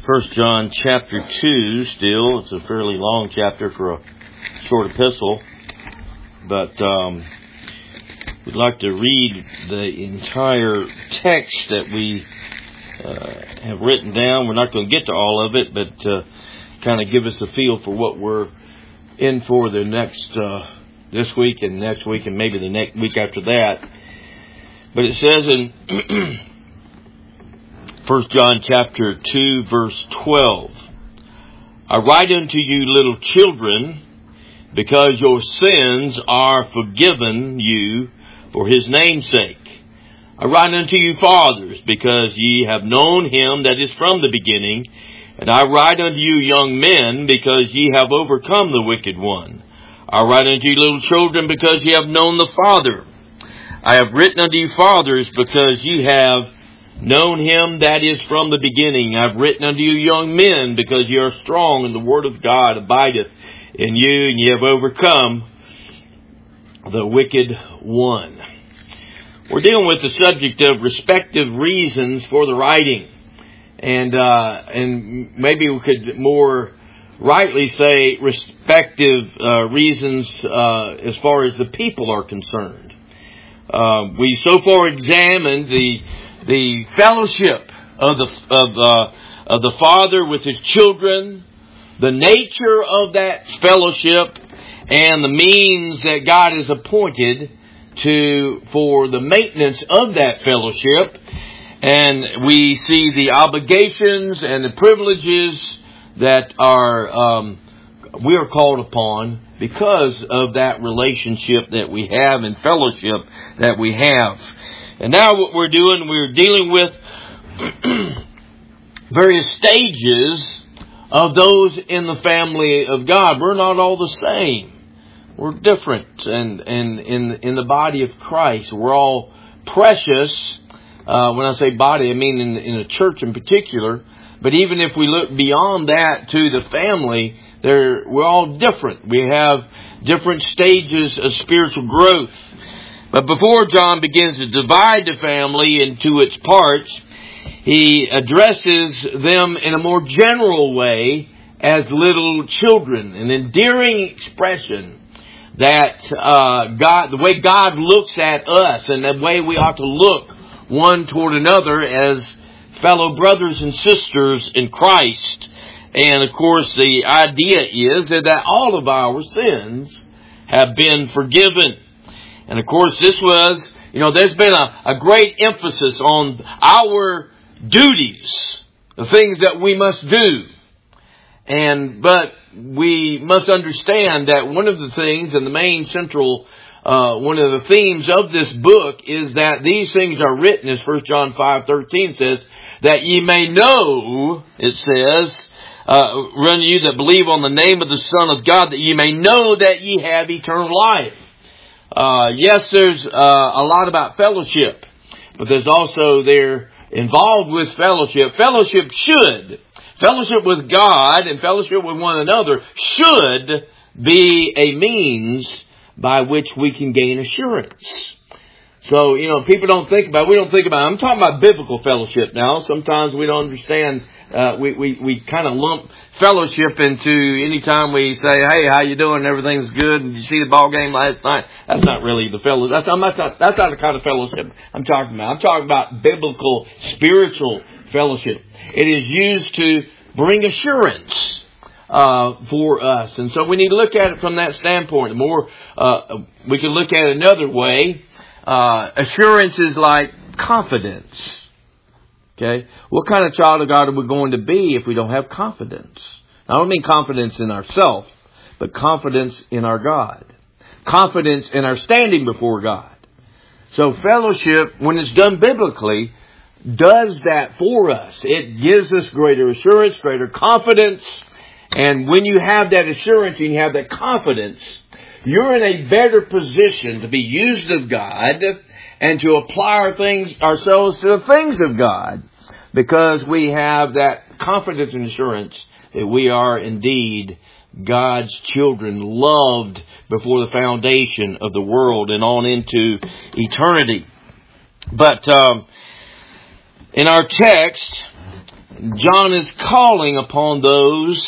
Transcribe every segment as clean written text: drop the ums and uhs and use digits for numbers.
First John chapter 2 still. It's a fairly long chapter for a short epistle. But we'd like to read the entire text that we have written down. We're not going to get to all of it, but kind of give us a feel for what we're in for the next this week and next week and maybe the next week after that. But it says in 1 John chapter 2 verse 12, I write unto you little children, because your sins are forgiven you for his name's sake. I write unto you fathers, because ye have known him that is from the beginning. And I write unto you young men, because ye have overcome the wicked one. I write unto you little children, because ye have known the Father. I have written unto you fathers, because ye have known him that is from the beginning. I have written unto you young men, because ye are strong, and the word of God abideth in you, and ye have overcome the wicked one. We're dealing with the subject of respective reasons for the writing. And maybe we could more rightly say respective reasons as far as the people are concerned. We so far examined the fellowship of the Father with His children, the nature of that fellowship, and the means that God has appointed for the maintenance of that fellowship. And we see the obligations and the privileges that we are called upon because of that relationship that we have and fellowship that we have. And now what we're doing, we're dealing with various stages of those in the family of God. We're not all the same. We're different. And in the body of Christ, we're all precious. When I say body, I mean in the church in particular. But even if we look beyond that to the family, we're all different. We have different stages of spiritual growth. But before John begins to divide the family into its parts, he addresses them in a more general way as little children. An endearing expression that the way God looks at us and the way we ought to look one toward another as fellow brothers and sisters in Christ. And of course the idea is that all of our sins have been forgiven. And of course this was, there's been a great emphasis on our duties, the things that we must do. But we must understand that one of the things and the main central one of the themes of this book is that these things are written, as 1 John 5:13 says, that ye may know, it says, run you that believe on the name of the Son of God, that ye may know that ye have eternal life. Yes, there's a lot about fellowship, but there's also they're involved with fellowship. Fellowship with God and fellowship with one another should be a means by which we can gain assurance. So, people don't think about, I'm talking about biblical fellowship now. Sometimes we don't understand, we kind of lump fellowship into any time we say, hey, how you doing? Everything's good. Did you see the ball game last night? That's not really the fellowship. That's not the kind of fellowship I'm talking about. I'm talking about biblical, spiritual fellowship. It is used to bring assurance for us. And so we need to look at it from that standpoint. We can look at it another way. Assurance is like confidence. Okay? What kind of child of God are we going to be if we don't have confidence? I don't mean confidence in ourselves, but confidence in our God. Confidence in our standing before God. So fellowship, when it's done biblically, does that for us. It gives us greater assurance, greater confidence. And when you have that assurance and you have that confidence, you're in a better position to be used of God and to apply ourselves to the things of God, because we have that confidence and assurance that we are indeed God's children, loved before the foundation of the world and on into eternity. But in our text, John is calling upon those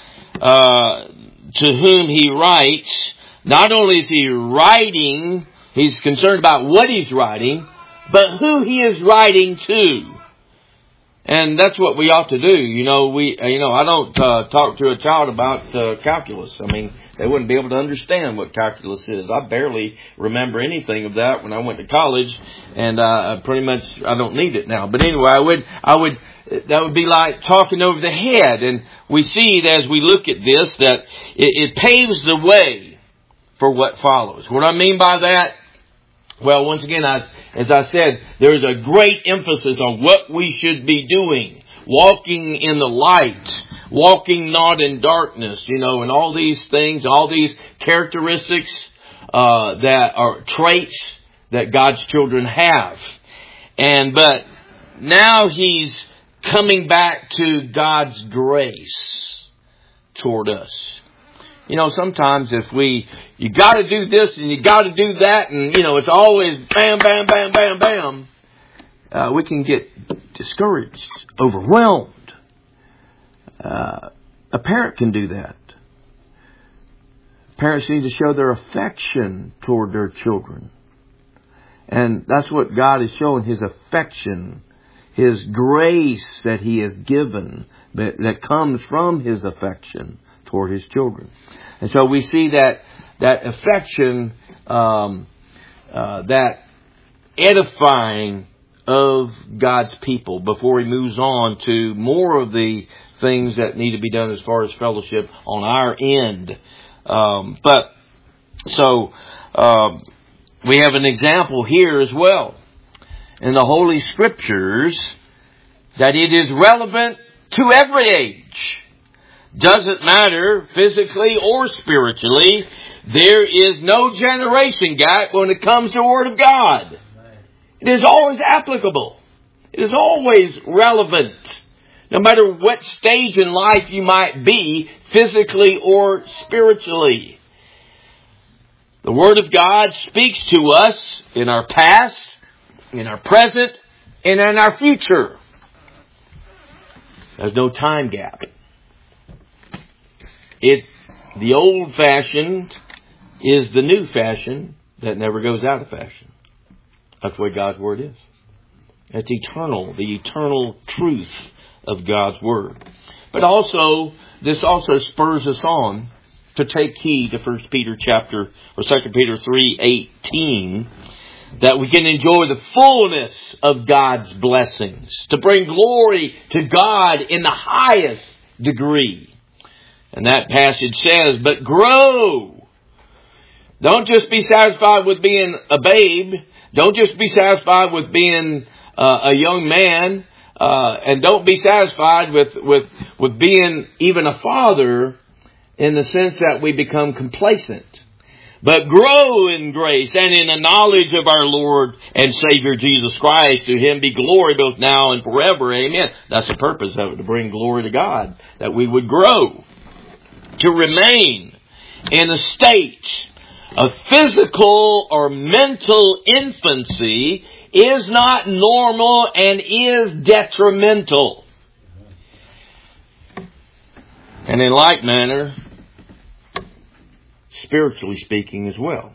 to whom he writes. Not only is he writing, he's concerned about what he's writing, but who he is writing to. And that's what we ought to do. I don't talk to a child about calculus. I mean, they wouldn't be able to understand what calculus is. I barely remember anything of that when I went to college, and pretty much I don't need it now. But anyway, that would be like talking over the head. And we see as we look at this that it paves the way for what follows. What I mean by that? Well, once again, as I said, there is a great emphasis on what we should be doing. Walking in the light. Walking not in darkness. And all these things, all these characteristics that are traits that God's children have. But now he's coming back to God's grace toward us. Sometimes if you got to do this and you got to do that, and it's always bam, bam, bam, bam, bam, we can get discouraged, overwhelmed. A parent can do that. Parents need to show their affection toward their children, and that's what God is showing: His affection, His grace that He has given that comes from His affection toward His children. And so we see that affection, that edifying of God's people before He moves on to more of the things that need to be done as far as fellowship on our end. We have an example here as well in the Holy Scriptures that it is relevant to every age. Doesn't matter physically or spiritually. There is no generation gap when it comes to the Word of God. It is always applicable. It is always relevant. No matter what stage in life you might be, physically or spiritually. The Word of God speaks to us in our past, in our present, and in our future. There's no time gap. The old fashioned is the new fashion that never goes out of fashion. That's what God's Word is. It's eternal, the eternal truth of God's Word. But also, this also spurs us on to take heed to 2 Peter 3:18, that we can enjoy the fullness of God's blessings, to bring glory to God in the highest degree. And that passage says, but grow. Don't just be satisfied with being a babe. Don't just be satisfied with being a young man. And don't be satisfied with being even a father in the sense that we become complacent. But grow in grace and in the knowledge of our Lord and Savior Jesus Christ. To Him be glory both now and forever. Amen. That's the purpose of it, to bring glory to God, that we would grow. To remain in a state of physical or mental infancy is not normal and is detrimental. And in like manner, spiritually speaking as well.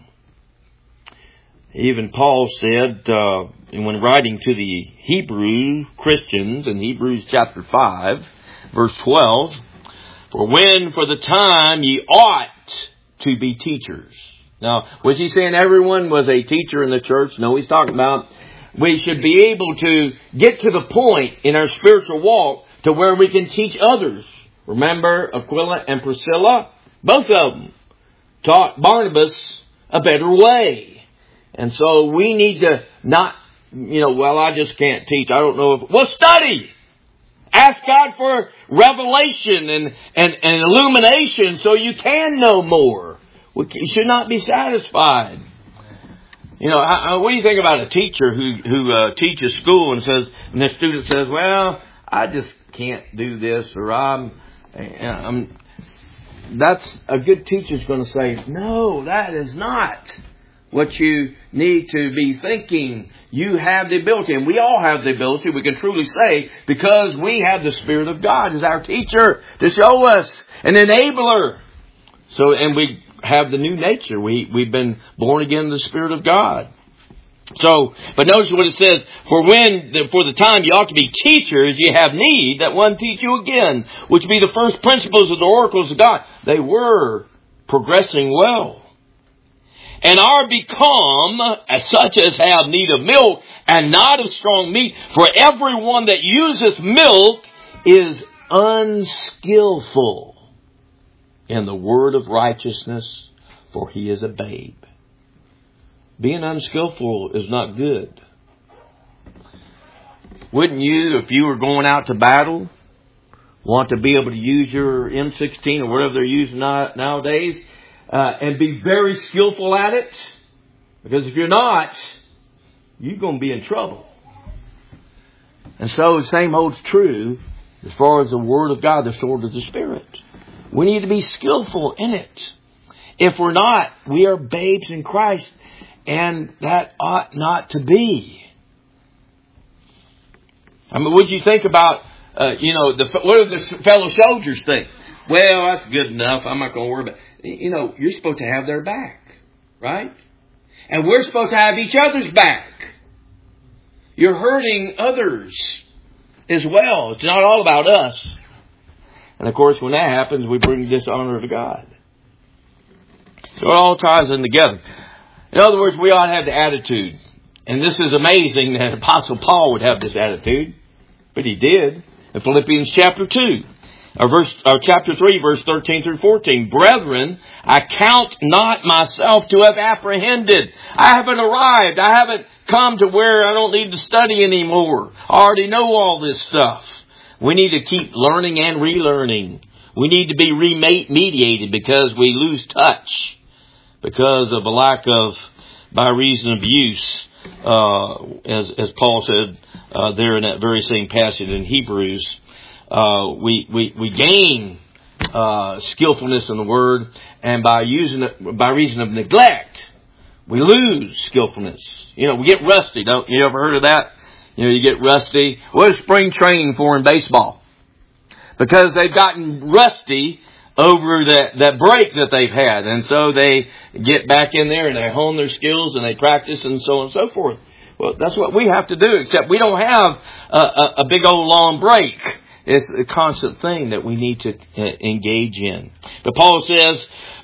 Even Paul said, when writing to the Hebrew Christians in Hebrews chapter 5, verse 12, for when for the time ye ought to be teachers. Now, was he saying everyone was a teacher in the church? No, he's talking about we should be able to get to the point in our spiritual walk to where we can teach others. Remember Aquila and Priscilla? Both of them taught Barnabas a better way. And so we need to not, I just can't teach. I don't know well, study. Ask God for revelation and illumination so you can know more. You should not be satisfied. What do you think about a teacher who teaches school and the student says, well, I just can't do this, or that's a good teacher's going to say, no, that is not what you need to be thinking. You have the ability, and we all have the ability, we can truly say, because we have the Spirit of God as our teacher to show us, an enabler. So, and we have the new nature. We've been born again in the Spirit of God. So, but notice what it says, for the time you ought to be teachers, you have need that one teach you again, which be the first principles of the oracles of God. They were progressing well. And are become as such as have need of milk and not of strong meat. For everyone that useth milk is unskillful in the word of righteousness, for he is a babe. Being unskillful is not good. Wouldn't you, if you were going out to battle, want to be able to use your M16 or whatever they're using nowadays, and be very skillful at it? Because if you're not, you're going to be in trouble. And so the same holds true as far as the Word of God, the sword of the Spirit. We need to be skillful in it. If we're not, we are babes in Christ, and that ought not to be. I mean, what do you think about, what do the fellow soldiers think? Well, that's good enough. I'm not going to worry about it. You're supposed to have their back, right? And we're supposed to have each other's back. You're hurting others as well. It's not all about us. And of course, when that happens, we bring dishonor to God. So it all ties in together. In other words, we ought to have the attitude. And this is amazing that Apostle Paul would have this attitude. But he did. In Philippians chapter 2. Chapter 3, verse 13 through 14. Brethren, I count not myself to have apprehended. I haven't arrived. I haven't come to where I don't need to study anymore. I already know all this stuff. We need to keep learning and relearning. We need to be remediated because we lose touch because of a lack of, by reason of use, as Paul said there in that very same passage in Hebrews. We gain skillfulness in the Word, and by reason of neglect, we lose skillfulness. We get rusty. Don't you ever heard of that? You get rusty. What is spring training for in baseball? Because they've gotten rusty over that break that they've had, and so they get back in there and they hone their skills and they practice and so on and so forth. Well, that's what we have to do. Except we don't have a big old long break. It's a constant thing that we need to engage in. But Paul says,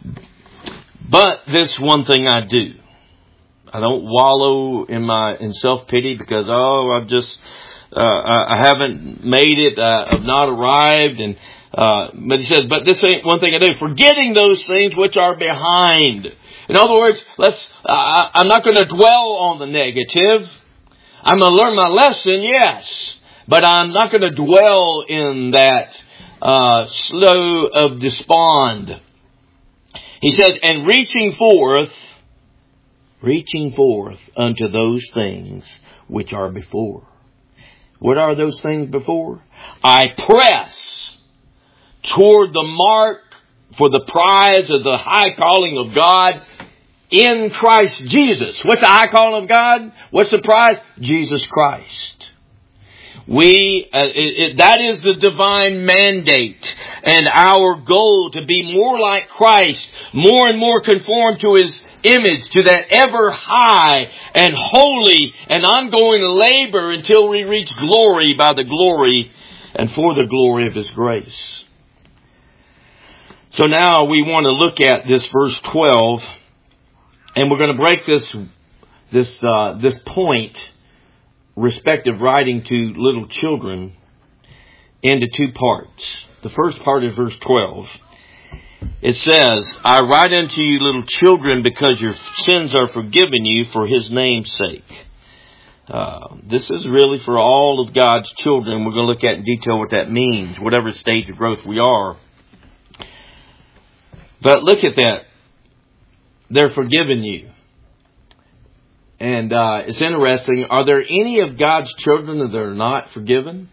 but this one thing I do. I don't wallow in self-pity because, I've just, I haven't made it, I've not arrived. But he says, but this ain't one thing I do. Forgetting those things which are behind. In other words, I'm not going to dwell on the negative. I'm going to learn my lesson, yes. But I'm not going to dwell in that slough of despond. He says, and reaching forth unto those things which are before. What are those things before? I press toward the mark for the prize of the high calling of God in Christ Jesus. What's the high calling of God? What's the prize? Jesus Christ. That is the divine mandate and our goal to be more like Christ, more and more conformed to His image, to that ever high and holy and ongoing labor until we reach glory by the glory and for the glory of His grace. So now we want to look at this verse 12, and we're going to break this point, respective writing to little children, into two parts. The first part is verse 12. It says, I write unto you, little children, because your sins are forgiven you for His name's sake. This is really for all of God's children. We're going to look at in detail what that means, whatever stage of growth we are. But look at that. They're forgiven you. And it's interesting. Are there any of God's children that are not forgiven?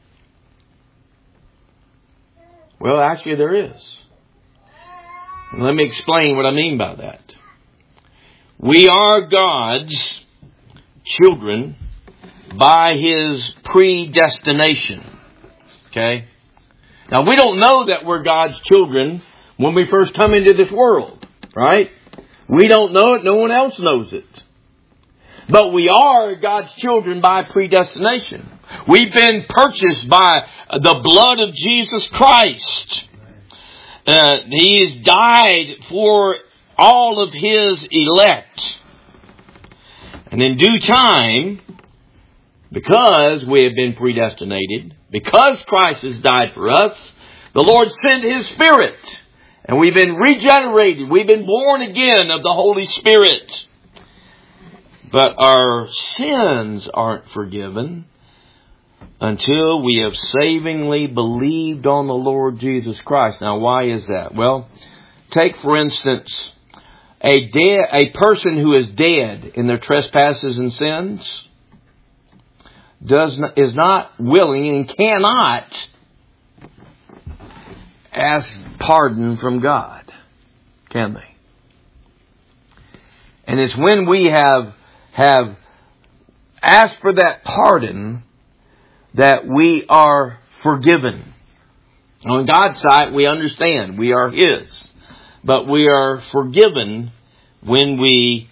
Well, actually there is. And let me explain what I mean by that. We are God's children by His predestination. Okay? Now, we don't know that we're God's children when we first come into this world, right? We don't know it. No one else knows it. But we are God's children by predestination. We've been purchased by the blood of Jesus Christ. He has died for all of His elect. And in due time, because we have been predestinated, because Christ has died for us, the Lord sent His Spirit. And we've been regenerated. We've been born again of the Holy Spirit. But our sins aren't forgiven until we have savingly believed on the Lord Jesus Christ. Now, why is that? Well, take, for instance, a person who is dead in their trespasses and sins is not willing and cannot ask pardon from God, can they? And it's when we have asked for that pardon that we are forgiven. On God's side, we understand we are His, but we are forgiven when we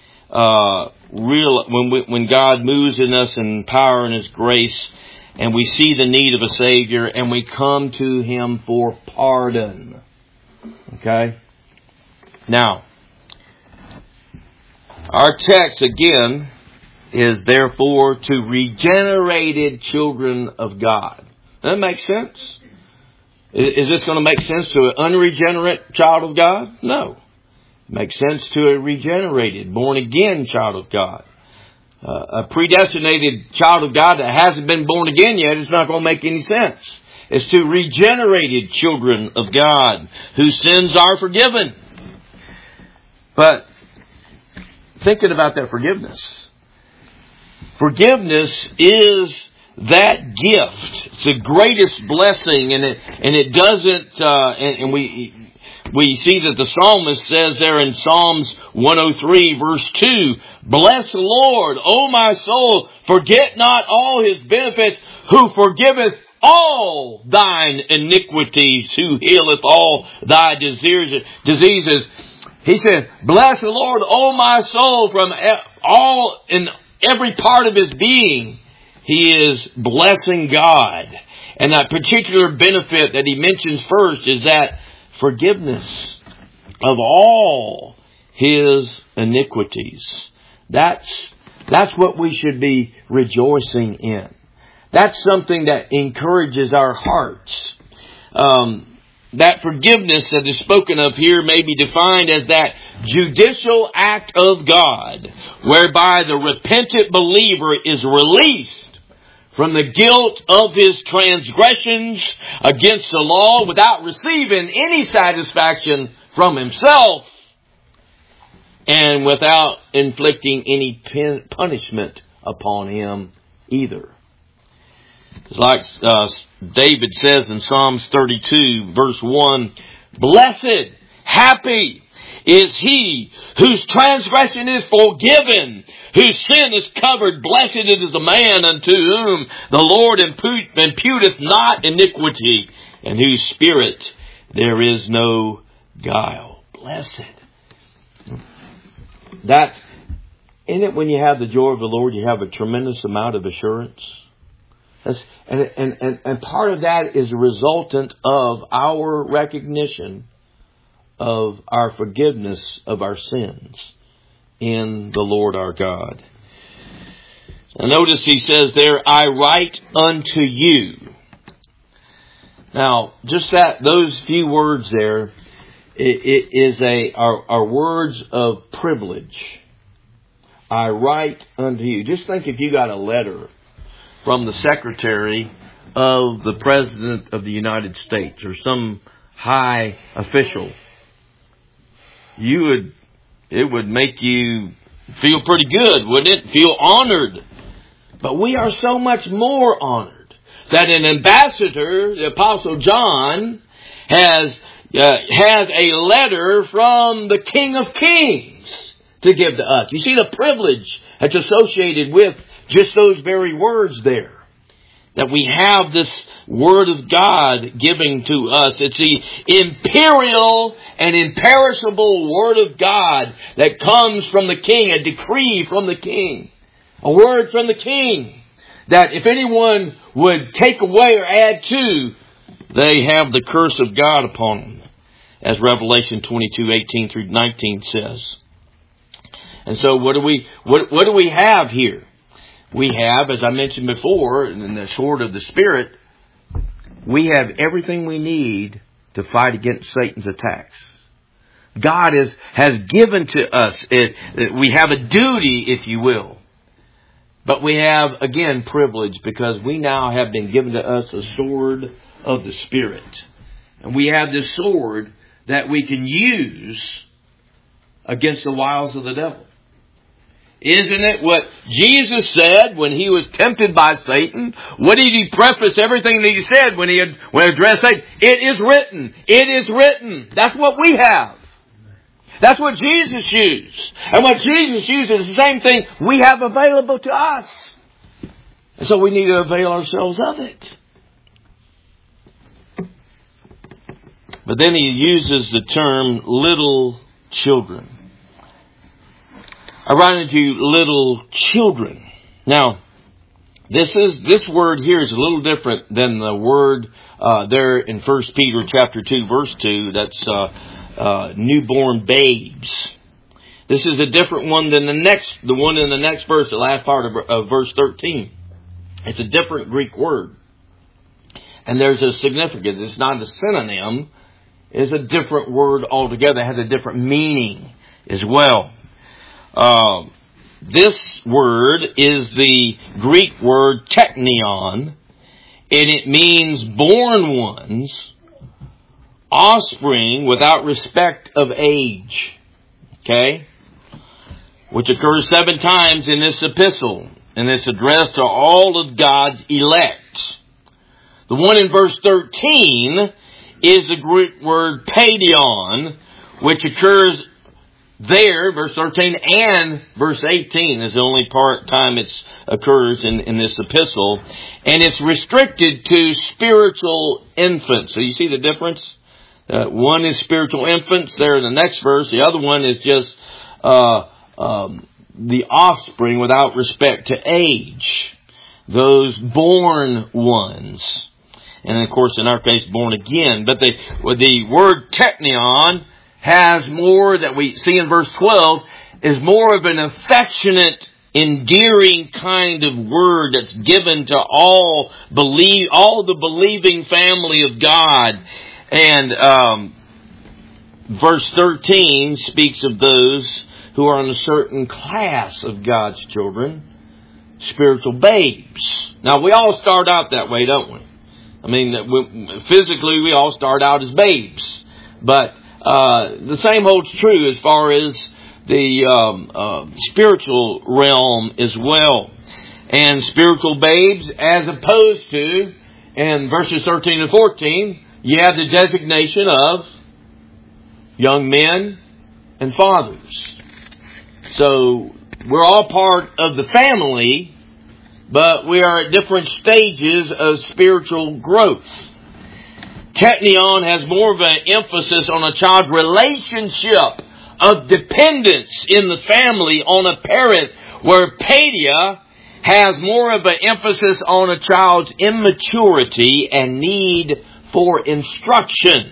when God moves in us in power and His grace, and we see the need of a Savior, and we come to Him for pardon. Okay? Now, our text again is therefore to regenerated children of God. Does that make sense? Is this going to make sense to an unregenerate child of God? No. It makes sense to a regenerated, born again child of God. A predestinated child of God that hasn't been born again yet, it's not going to make any sense. It's to regenerated children of God whose sins are forgiven. But thinking about that forgiveness. Forgiveness is that gift. It's the greatest blessing, and it doesn't. And we see that the psalmist says there in Psalms 103 verse 2, "Bless the Lord, O my soul, forget not all His benefits, who forgiveth all thine iniquities, who healeth all thy diseases." He said, "Bless the Lord, O my soul," from all in every part of his being. He is blessing God. And that particular benefit that he mentions first is that forgiveness of all his iniquities. That's what we should be rejoicing in. That's something that encourages our hearts. That forgiveness that is spoken of here may be defined as that judicial act of God, whereby the repentant believer is released from the guilt of his transgressions against the law without receiving any satisfaction from himself and without inflicting any punishment upon him either. It's like David says in Psalms 32, verse 1, "Blessed, happy is he whose transgression is forgiven, whose sin is covered. Blessed is the man unto whom the Lord imputeth not iniquity, and whose spirit there is no guile." Blessed. That's in it. When you have the joy of the Lord, you have a tremendous amount of assurance. And part of that is a resultant of our recognition of our forgiveness of our sins in the Lord our God. Now notice he says there, "I write unto you." Now, just those few words there, it is are words of privilege. I write unto you. Just think if you got a letter from the Secretary of the President of the United States or some high official. It would make you feel pretty good, wouldn't it? Feel honored. But we are so much more honored that an ambassador, the Apostle John, has a letter from the King of Kings to give to us. You see the privilege that's associated with just those very words there. That we have this Word of God giving to us. It's the imperial and imperishable Word of God that comes from the King, a decree from the King. A word from the King that if anyone would take away or add to, they have the curse of God upon them, as Revelation 22:18 through 19 says. And so what do we have here? We have, as I mentioned before, in the sword of the Spirit, we have everything we need to fight against Satan's attacks. God has given to us we have a duty, if you will. But we have, again, privilege, because we now have been given to us a sword of the Spirit. And we have this sword that we can use against the wiles of the devil. Isn't it what Jesus said when He was tempted by Satan? What did He preface everything that He said when He addressed Satan? It is written. It is written. That's what we have. That's what Jesus used. And what Jesus used is the same thing we have available to us. And so we need to avail ourselves of it. But then He uses the term little children. I write into you little children. Now, this word here is a little different than the word there in 1 Peter chapter 2, verse 2. That's newborn babes. This is a different one than the one in the next verse, the last part of verse 13. It's a different Greek word. And there's a significance. It's not a synonym. It's a different word altogether. It has a different meaning as well. This word is the Greek word teknion, and it means born ones, offspring without respect of age. Okay? Which occurs 7 times in this epistle, and it's addressed to all of God's elect. The one in verse 13 is the Greek word paidion, which occurs there, verse 13, and verse 18 is the only time it occurs in this epistle. And it's restricted to spiritual infants. So you see the difference? One is spiritual infants there in the next verse. The other one is just the offspring without respect to age. Those born ones. And of course, in our case, born again. But the word teknion has more, that we see in verse 12, is more of an affectionate, endearing kind of word that's given to all the believing family of God. And verse 13 speaks of those who are in a certain class of God's children, spiritual babes. Now, we all start out that way, don't we? I mean, physically, we all start out as babes. But the same holds true as far as the spiritual realm as well. And spiritual babes, as opposed to, in verses 13 and 14, you have the designation of young men and fathers. So, we're all part of the family, but we are at different stages of spiritual growth. Teknion has more of an emphasis on a child's relationship of dependence in the family on a parent, where paidia has more of an emphasis on a child's immaturity and need for instruction.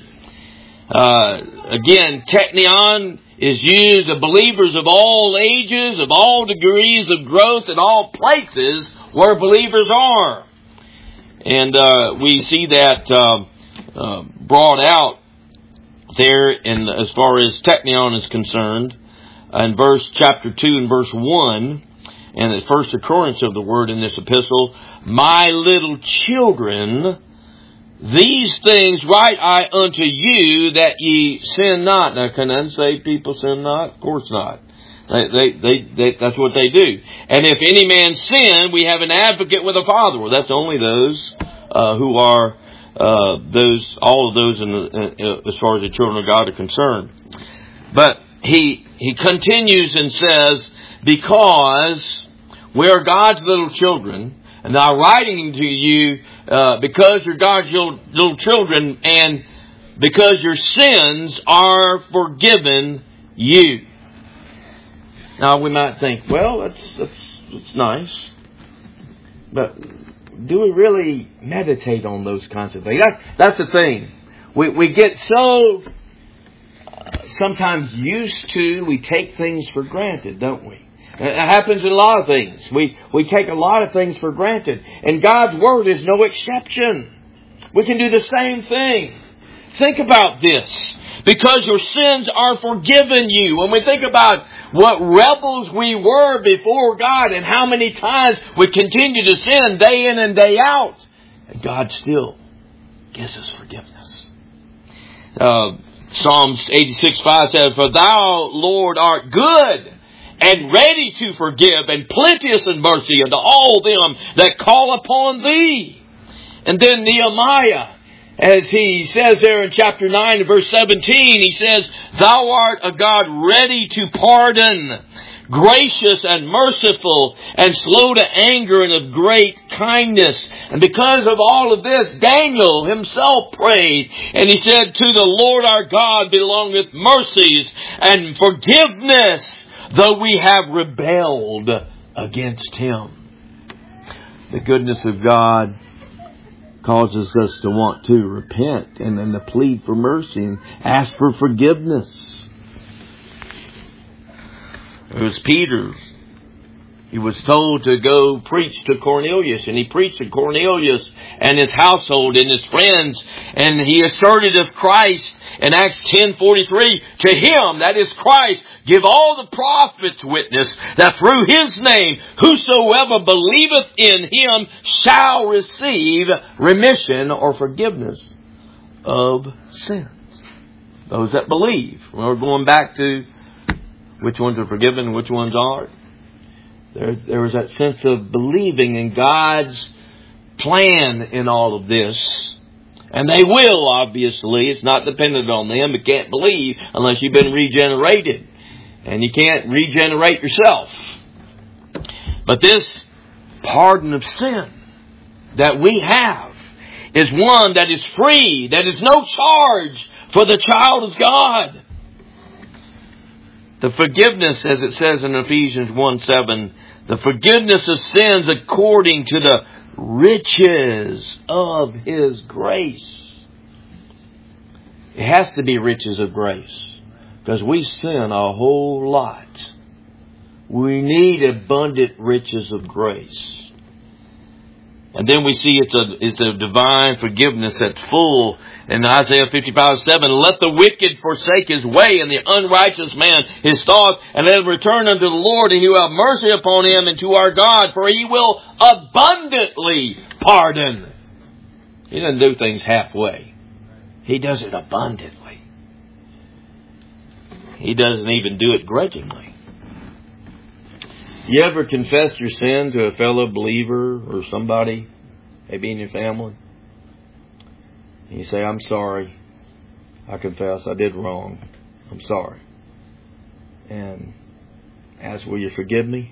Again, teknion is used of believers of all ages, of all degrees of growth, in all places where believers are. And we see that brought out there as far as teknion is concerned in chapter 2 and verse 1, and the first occurrence of the word in this epistle. My little children, these things write I unto you, that ye sin not. Now, can unsaved people sin not? Of course not. That's what they do. And if any man sin, we have an advocate with the Father. Well, that's only those who are all of those as far as the children of God are concerned. But he continues and says, because we are God's little children, and I'm writing to you because you're God's little children, and because your sins are forgiven you. Now we might think, well, that's nice, but do we really meditate on those kinds of things? That's the thing. We get so sometimes used to, we take things for granted, don't we? It happens in a lot of things. We take a lot of things for granted. And God's Word is no exception. We can do the same thing. Think about this. Because your sins are forgiven you. When we think about what rebels we were before God and how many times we continue to sin day in and day out, and God still gives us forgiveness. Psalms 86:5 says, "For thou, Lord, art good and ready to forgive, and plenteous in mercy unto all them that call upon thee." And then Nehemiah, as he says there in chapter 9 and verse 17, he says, "Thou art a God ready to pardon, gracious and merciful, and slow to anger, and of great kindness." And because of all of this, Daniel himself prayed, and he said, "To the Lord our God belongeth mercies and forgiveness, though we have rebelled against Him." The goodness of God causes us to want to repent and then to plead for mercy and ask for forgiveness. It was Peter. He was told to go preach to Cornelius, and he preached to Cornelius and his household and his friends, and he asserted of Christ in Acts 10:43, "To him," that is Christ, "give all the prophets witness that through his name whosoever believeth in him shall receive remission," or forgiveness of sins. Those that believe. We're going back to which ones are forgiven and which ones aren't. There was that sense of believing in God's plan in all of this. And they will, obviously. It's not dependent on them. You can't believe unless you've been regenerated. And you can't regenerate yourself. But this pardon of sin that we have is one that is free, that is no charge for the child of God. The forgiveness, as it says in Ephesians 1:7, the forgiveness of sins according to the riches of His grace. It has to be riches of grace, because we sin a whole lot. We need abundant riches of grace. And then we see it's a divine forgiveness that's full. In Isaiah 55:7, "Let the wicked forsake his way, and the unrighteous man his thoughts, and let him return unto the Lord, and He will have mercy upon him, and to our God, for He will abundantly pardon." He doesn't do things halfway. He does it abundantly. He doesn't even do it grudgingly. You ever confessed your sin to a fellow believer or somebody, maybe in your family? And you say, "I'm sorry. I confess I did wrong. I'm sorry." And ask, "Will you forgive me?"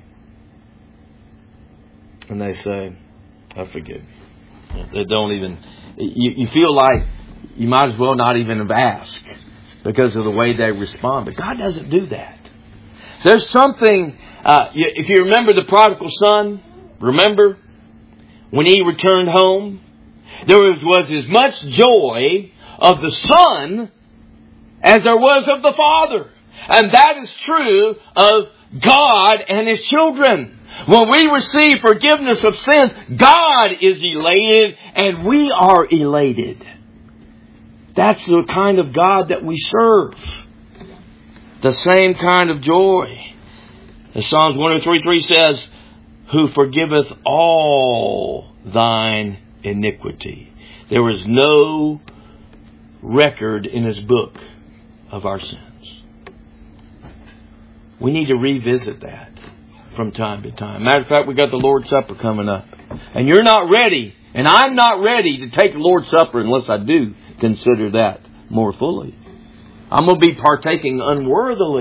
And they say, "I forgive you." They don't even, you feel like you might as well not even have asked because of the way they respond. But God doesn't do that. There's something, if you remember the prodigal son, remember when he returned home, there was as much joy of the son as there was of the father. And that is true of God and His children. When we receive forgiveness of sins, God is elated and we are elated. That's the kind of God that we serve. The same kind of joy. As Psalms 103:3 says, "Who forgiveth all thine iniquity." There is no record in His book of our sins. We need to revisit that from time to time. Matter of fact, we got the Lord's Supper coming up. And you're not ready, and I'm not ready to take the Lord's Supper unless I do consider that more fully. I'm going to be partaking unworthily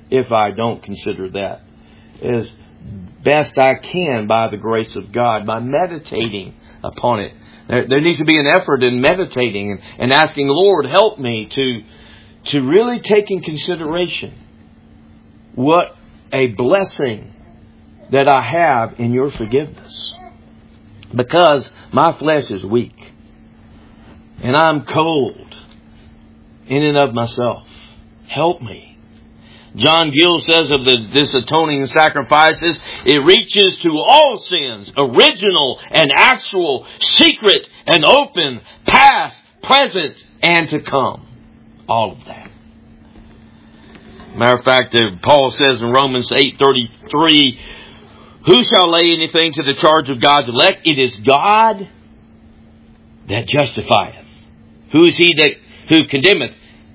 if I don't consider that as best I can by the grace of God, by meditating upon it. There needs to be an effort in meditating and asking, Lord, help me to really take in consideration what a blessing that I have in your forgiveness. Because my flesh is weak. And I'm cold in and of myself. Help me. John Gill says of this atoning sacrifices, it reaches to all sins, original and actual, secret and open, past, present, and to come. All of that. Matter of fact, Paul says in Romans 8:33, who shall lay anything to the charge of God's elect? It is God that justifieth. Who is he who condemneth?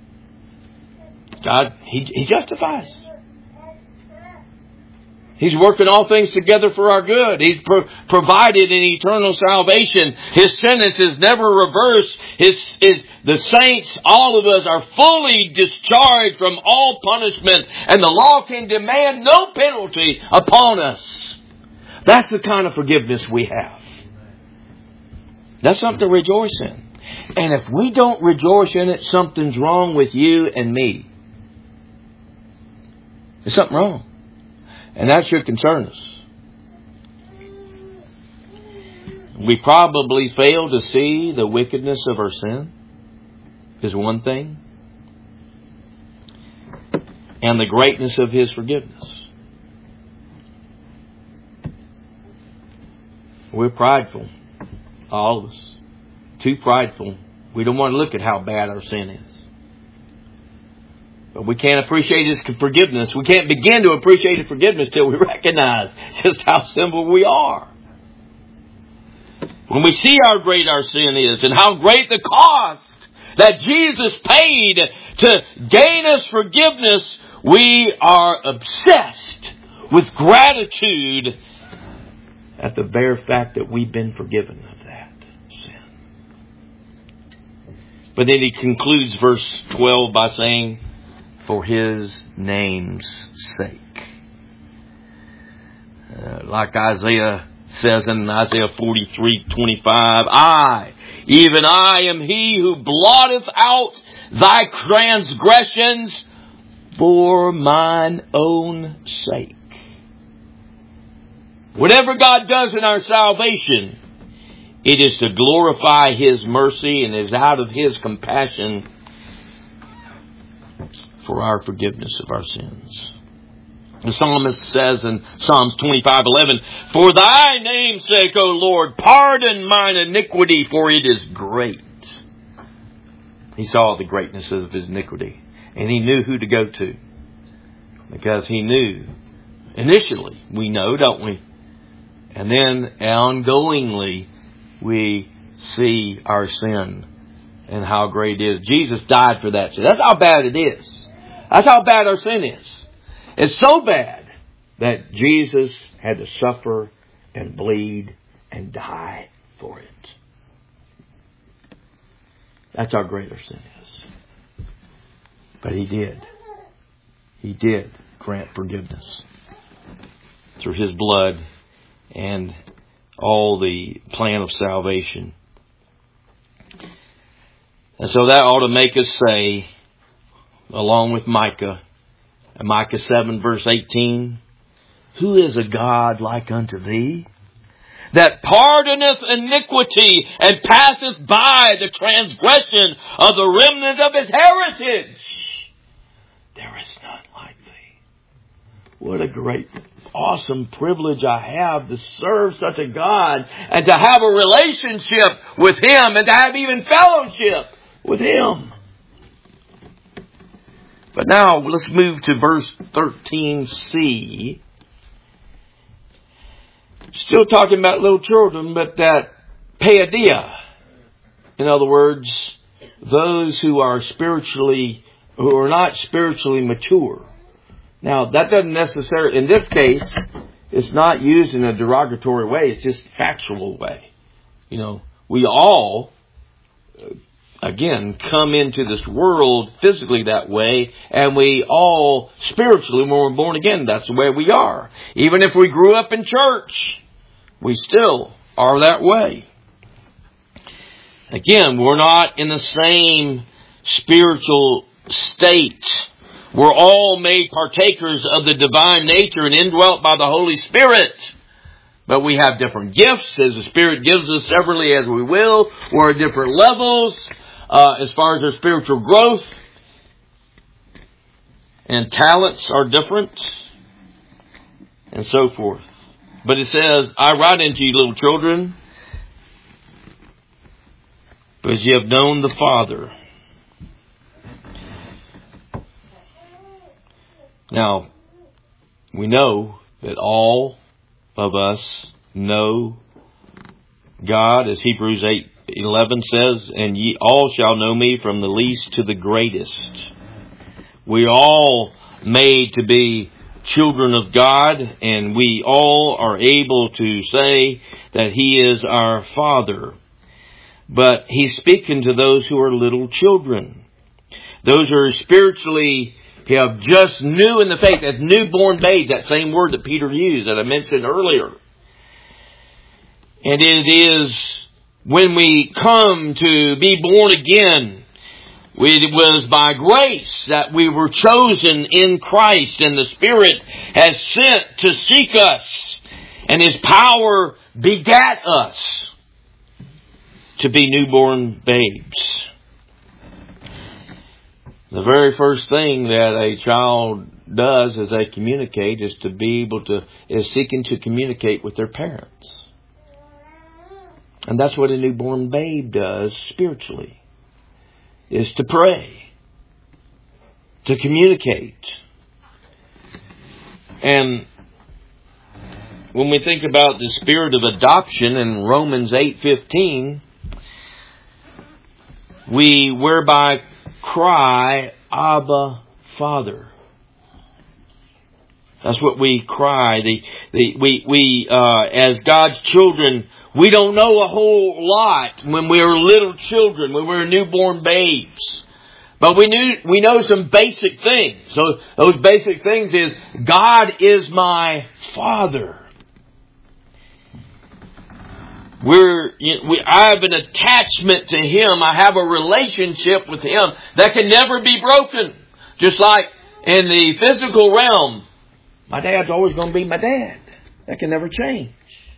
God, He justifies. He's working all things together for our good. He's provided an eternal salvation. His sentence is never reversed. The saints, all of us, are fully discharged from all punishment, and the law can demand no penalty upon us. That's the kind of forgiveness we have. That's something to rejoice in. And if we don't rejoice in it, something's wrong with you and me. There's something wrong. And that should concern us. We probably fail to see the wickedness of our sin is one thing. And the greatness of His forgiveness. We're prideful. All of us. Too prideful. We don't want to look at how bad our sin is. But we can't appreciate His forgiveness. We can't begin to appreciate His forgiveness till we recognize just how simple we are. When we see how great our sin is and how great the cost that Jesus paid to gain us forgiveness, we are obsessed with gratitude at the bare fact that we've been forgiven of that sin. But then he concludes verse 12 by saying, for His name's sake. Like Isaiah says in Isaiah 43:25, even I am He who blotteth out thy transgressions for mine own sake. Whatever God does in our salvation, it is to glorify His mercy and is out of His compassion for our forgiveness of our sins. The psalmist says in Psalms 25:11, for thy name's sake, O Lord, pardon mine iniquity, for it is great. He saw the greatness of his iniquity, and he knew who to go to. Because he knew, initially, we know, don't we? And then, ongoingly, we see our sin and how great it is. Jesus died for that sin. That's how bad it is. That's how bad our sin is. It's so bad that Jesus had to suffer and bleed and die for it. That's how great our sin is. But He did. He did grant forgiveness through His blood and all the plan of salvation. And so that ought to make us say, along with Micah, Micah 7 verse 18, who is a God like unto thee, that pardoneth iniquity and passeth by the transgression of the remnant of His heritage? There is none like thee. What a great, awesome privilege I have to serve such a God and to have a relationship with Him and to have even fellowship with Him. But now let's move to verse 13c. Still talking about little children, but that paideia. In other words, those who are not spiritually mature. Now, that doesn't necessarily, in this case, it's not used in a derogatory way. It's just factual way. You know, we all again, come into this world physically that way, and we all spiritually, when we're born again, that's the way we are. Even if we grew up in church, we still are that way. Again, we're not in the same spiritual state. We're all made partakers of the divine nature and indwelt by the Holy Spirit. But we have different gifts as the Spirit gives us severally as we will. We're at different levels as far as our spiritual growth. And talents are different. And so forth. But it says, I write unto you, little children, because ye have known the Father. Now, we know that all of us know God, as Hebrews 8:11 says, and ye all shall know me from the least to the greatest. We all made to be children of God, and we all are able to say that He is our Father. But He's speaking to those who are little children. Those who are spiritually have just new in the faith, as newborn babes, that same word that Peter used that I mentioned earlier. And it is when we come to be born again, it was by grace that we were chosen in Christ, and the Spirit has sent to seek us, and His power begat us to be newborn babes. The very first thing that a child does as they communicate is seeking to communicate with their parents. And that's what a newborn babe does spiritually, is to pray, to communicate. And when we think about the spirit of adoption in Romans 8:15, we whereby cry, Abba, Father. That's what we cry. We as God's children, we don't know a whole lot when we were little children, when we were newborn babes. But we know some basic things. So those basic things is, God is my Father. I have an attachment to Him. I have a relationship with Him that can never be broken. Just like in the physical realm, my dad's always going to be my dad. That can never change.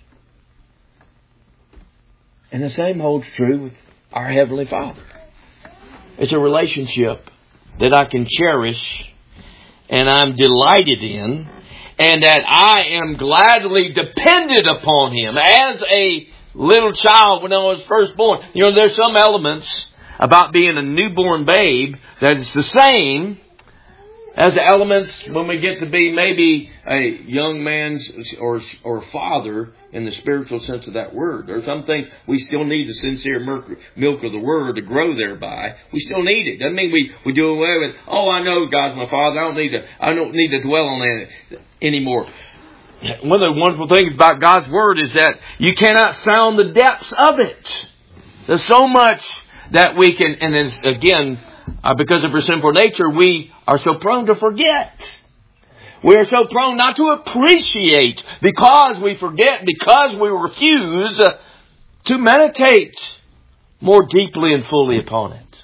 And the same holds true with our Heavenly Father. It's a relationship that I can cherish and I'm delighted in, and that I am gladly dependent upon Him as a little child when I was first born. You know, there's some elements about being a newborn babe that is the same as the elements when we get to be maybe a young man's or father in the spiritual sense of that word. There are some things we still need the sincere milk of the Word to grow thereby. We still need it. Doesn't mean we do away with, I know God's my Father. I don't need to dwell on that anymore. One of the wonderful things about God's Word is that you cannot sound the depths of it. There's so much that we can, and then again, because of our sinful nature, we are so prone to forget. We are so prone not to appreciate because we forget, because we refuse to meditate more deeply and fully upon it.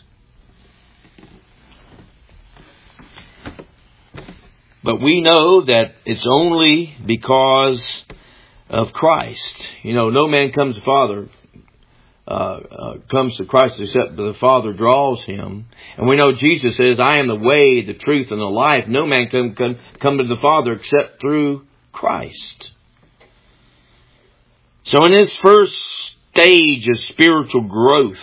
But we know that it's only because of Christ. You know, no man comes to Christ except the Father draws him. And we know Jesus says, I am the way, the truth, and the life. No man can come to the Father except through Christ. So in this first stage of spiritual growth,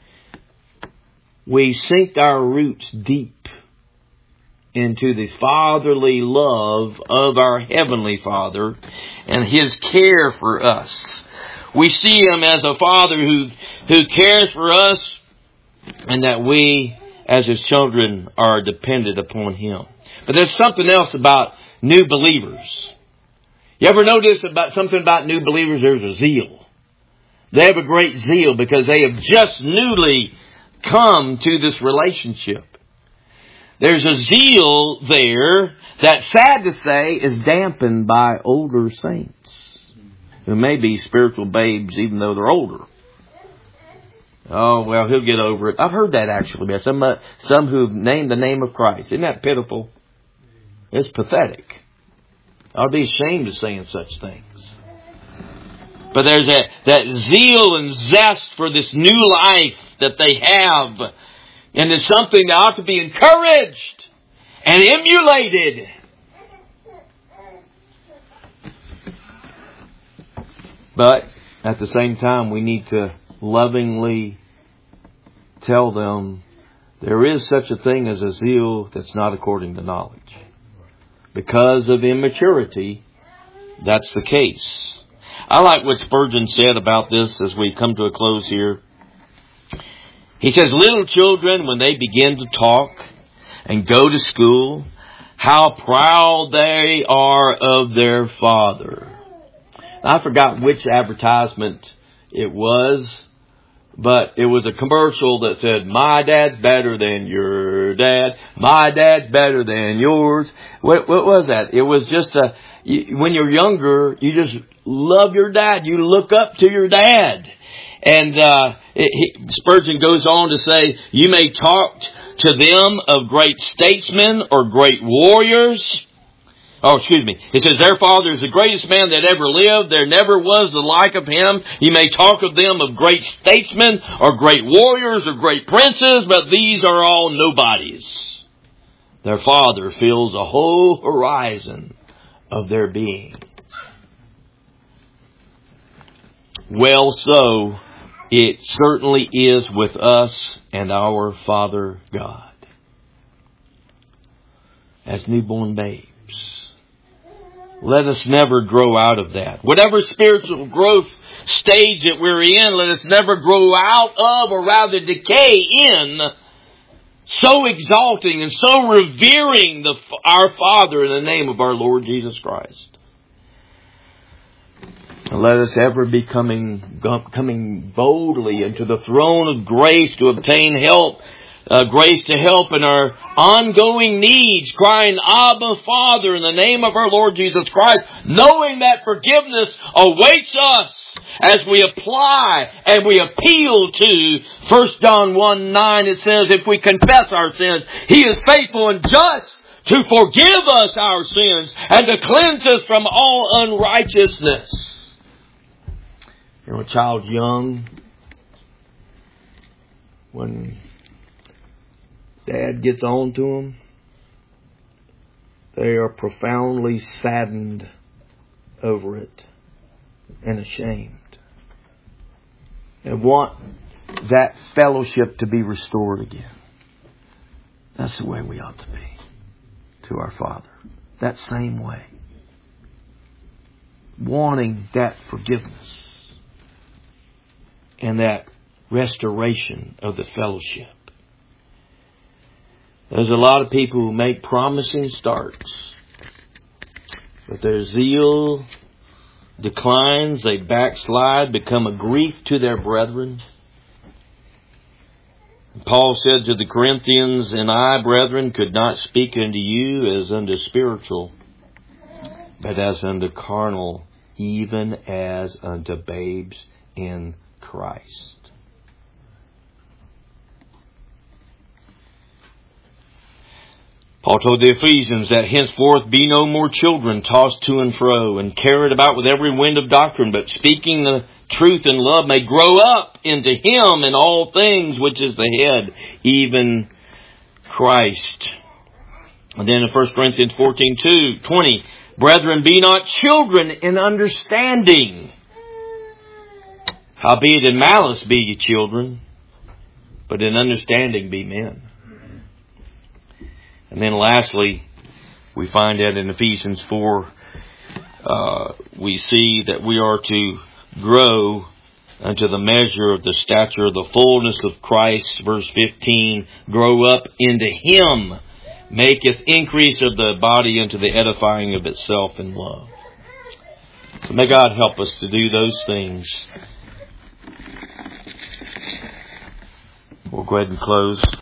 we sink our roots deep into the fatherly love of our Heavenly Father and His care for us. We see Him as a Father who cares for us, and that we, as His children, are dependent upon Him. But there's something else about new believers. You ever notice something about new believers? There's a zeal. They have a great zeal because they have just newly come to this relationship. There's a zeal there that, sad to say, is dampened by older saints who may be spiritual babes even though they're older. Oh, well, he'll get over it. I've heard that actually by some who've named the name of Christ. Isn't that pitiful? It's pathetic. I'll be ashamed of saying such things. But there's that zeal and zest for this new life that they have. And it's something that ought to be encouraged and emulated. But at the same time, we need to lovingly tell them there is such a thing as a zeal that's not according to knowledge. Because of immaturity, that's the case. I like what Spurgeon said about this as we come to a close here. He says, little children, when they begin to talk and go to school, how proud they are of their father. I forgot which advertisement it was, but it was a commercial that said, my dad's better than your dad. My dad's better than yours. What was that? It was just when you're younger, you just love your dad. You look up to your dad. And Spurgeon goes on to say, you may talk to them of great statesmen or great warriors. Oh, excuse me. It says, their father is the greatest man that ever lived. There never was the like of him. You may talk of them of great statesmen or great warriors or great princes, but these are all nobodies. Their father fills a whole horizon of their being. Well, so it certainly is with us and our Father God. As newborn babes. Let us never grow out of that. Whatever spiritual growth stage that we're in, let us never grow out of, or rather decay in, so exalting and so revering our Father in the name of our Lord Jesus Christ. And let us ever be coming boldly into the throne of grace to obtain help, grace to help in our ongoing needs, crying, Abba, Father, in the name of our Lord Jesus Christ, knowing that forgiveness awaits us as we apply and we appeal to 1 John 1:9. It says, if we confess our sins, He is faithful and just to forgive us our sins and to cleanse us from all unrighteousness. You know, a child young, when Dad gets on to them, they are profoundly saddened over it and ashamed, and want that fellowship to be restored again. That's the way we ought to be to our Father. That same way. Wanting that forgiveness and that restoration of the fellowship. There's a lot of people who make promising starts, but their zeal declines, they backslide, become a grief to their brethren. Paul said to the Corinthians, and I, brethren, could not speak unto you as unto spiritual, but as unto carnal, even as unto babes in Christ. Paul told the Ephesians that henceforth be no more children tossed to and fro and carried about with every wind of doctrine, but speaking the truth in love may grow up into Him in all things, which is the head, even Christ. And then in 1 Corinthians 14:20, brethren, be not children in understanding. Howbeit in malice be ye children, but in understanding be men. And then lastly, we find that in Ephesians 4, we see that we are to grow unto the measure of the stature of the fullness of Christ. Verse 15, grow up into Him, maketh increase of the body unto the edifying of itself in love. So may God help us to do those things. We'll go ahead and close.